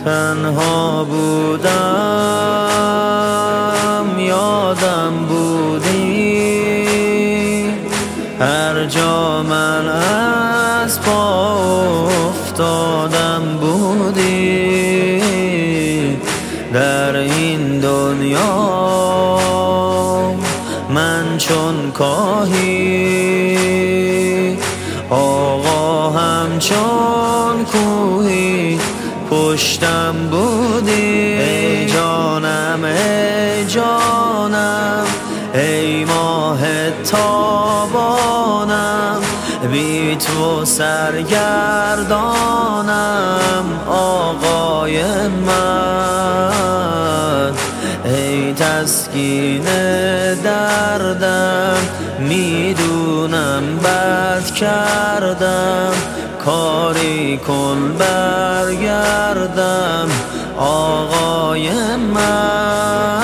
تنها بودم یادم بودی، هر جا من از پا افتادم بودی. در این دنیا من چون کاهی، آقا همچون کوهی پشتم بودی. ای جانم ای جانم ای ماه تابانم، بی تو سرگردانم آقای من. ای تسکین دردم میدونم بد کردم، کاری کن برگردم آقای من.